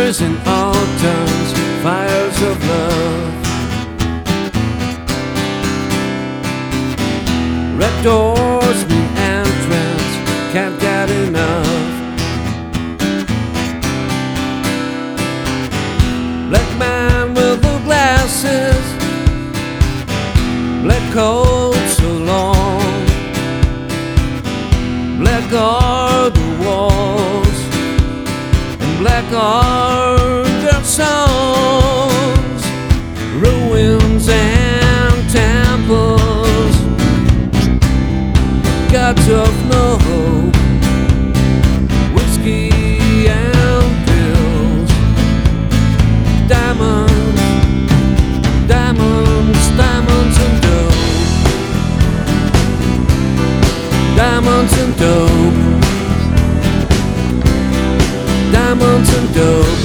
winters and autumns, fires of love. Red doors mean entrance, can't get enough. Black man with the glasses, black coat so long, black are the walls, and black are their songs. Ruins and temples, gods of no hope, whiskey and pills. Diamonds, diamonds, diamonds and dope. Diamonds and dope. Diamonds and dope.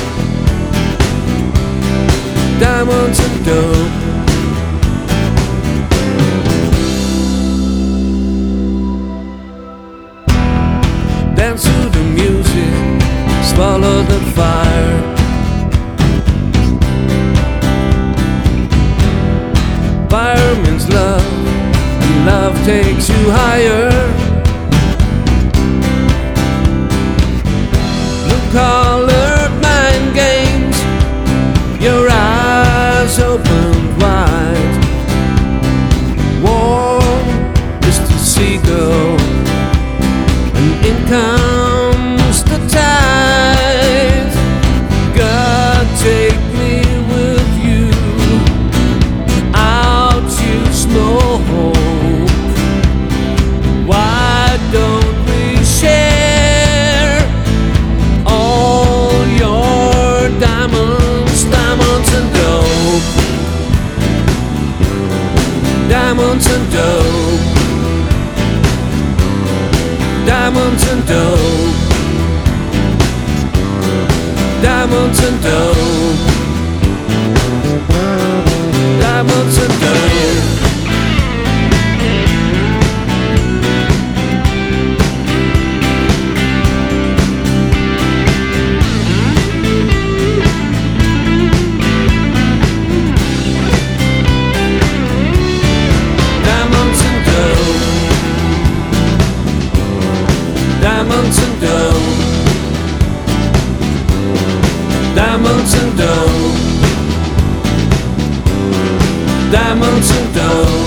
Diamonds and dope. Dance to the music, swallow the fire. Fire means love, and love takes you higher. Blue-collared mind games, your eyes opened wide. Warm is the seagull, and in comes the tide. God, take me with you out you smoke. Why don't we share all your diamonds, diamonds and dope. Diamonds and dope. Diamonds and dope. Diamonds and dope. Diamonds and dope. Diamonds and dope. Diamonds and dope. Diamonds and dope. Diamonds and dope.